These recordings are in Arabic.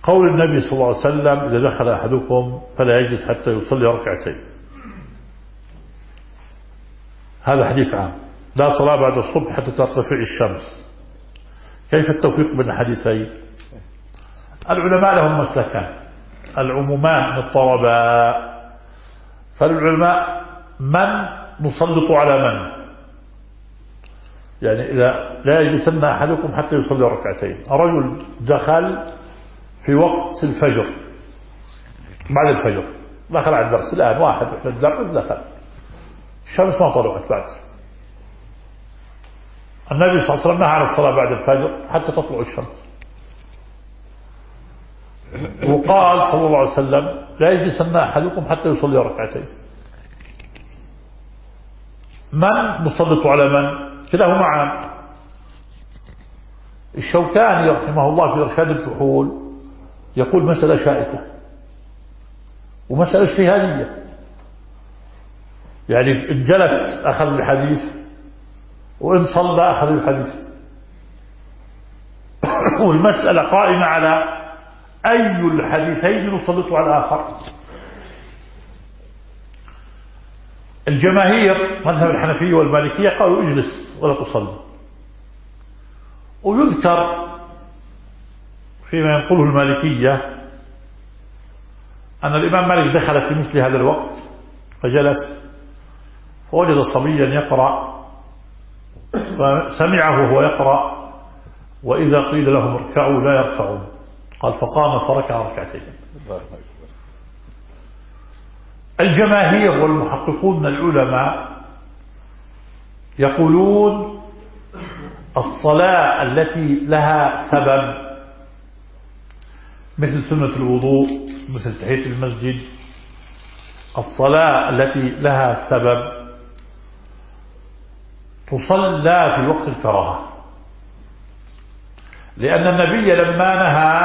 قول النبي صلى الله عليه وسلم إذا دخل أحدكم فلا يجلس حتى يصلي ركعتين، هذا حديث عام، لا صلاة بعد الصبح حتى ترتفع الشمس. كيف التوفيق بين الحديثين؟ العلماء لهم مسلكان، العمومان مضطربا، فالعلماء من نسلط على من، يعني إذا لا يجلسن أحدكم حتى يصلي ركعتين. رجل دخل في وقت الفجر، بعد الفجر دخل على الدرس الآن، واحد إحنا الدرس دخل، الشمس ما طلعت بعد. النبي صلى الله عليه وسلم نهى عن الصلاة بعد الفجر حتى تطلع الشمس، وقال صلى الله عليه وسلم لا يجلسن أحدكم حتى يصلي ركعتين. من نسلط على من؟ كلاهما عام. الشوكاني رحمه الله في إرشاد الفحول يقول مسألة شائكة ومسألة اجتهادية، يعني إن جلس أخذ الحديث وإن صلى أخذ الحديث، والمسألة قائمة على أي الحديثين نسلط على الآخر. الجماهير مذهب الحنفية والمالكية قالوا اجلس ولا تصلي. ويذكر فيما ينقله المالكية أن الإمام مالك دخل في مثل هذا الوقت فجلس فوجد صبيا يقرأ فسمعه وهو يقرأ وإذا قيل لهم اركعوا لا يركعون، قال فقام فركع ركعتين. الجماهير والمحققون من العلماء يقولون الصلاة التي لها سبب مثل سنة الوضوء مثل تحية المسجد، الصلاة التي لها سبب تصلى في وقت الكراهة، لأن النبي لما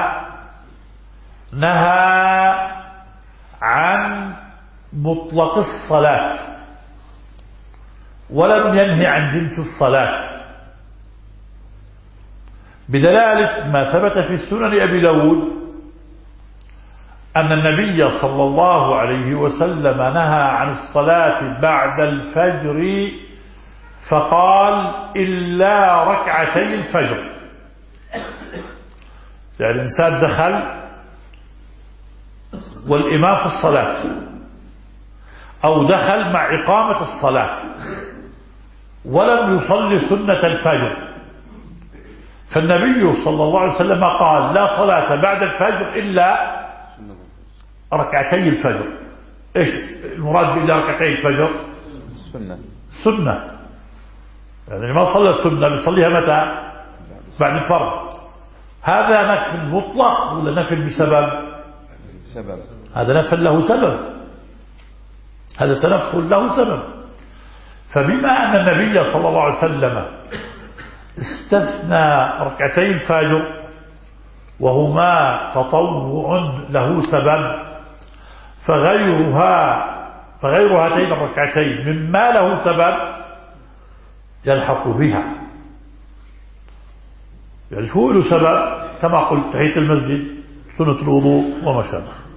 نهى عن مطلق الصلاة ولم ينهي عن جنس الصلاة، بدلالة ما ثبت في سنن أبي داود أن النبي صلى الله عليه وسلم نهى عن الصلاة بعد الفجر فقال إلا ركعتي الفجر. يعني الإنسان دخل والإمام في الصلاة أو دخل مع إقامة الصلاة ولم يصلي سنة الفجر، فالنبي صلى الله عليه وسلم قال لا صلاة بعد الفجر إلا ركعتي الفجر. إيش المراد بإلا ركعتي الفجر؟ سنة، يعني ما صلى السنة بيصليها متى؟ بعد الفرض. هذا نفي مطلق ولا نفي بسبب؟ هذا نفي له سبب، هذا تنفل له سبب. فبما أن النبي صلى الله عليه وسلم استثنى ركعتي الفجر وهما تطوع له سبب، فغير هاتين الركعتين مما له سبب يلحق بها، يعني شو له سبب كما قلت تحية المسجد سنة الوضوء وما شابه.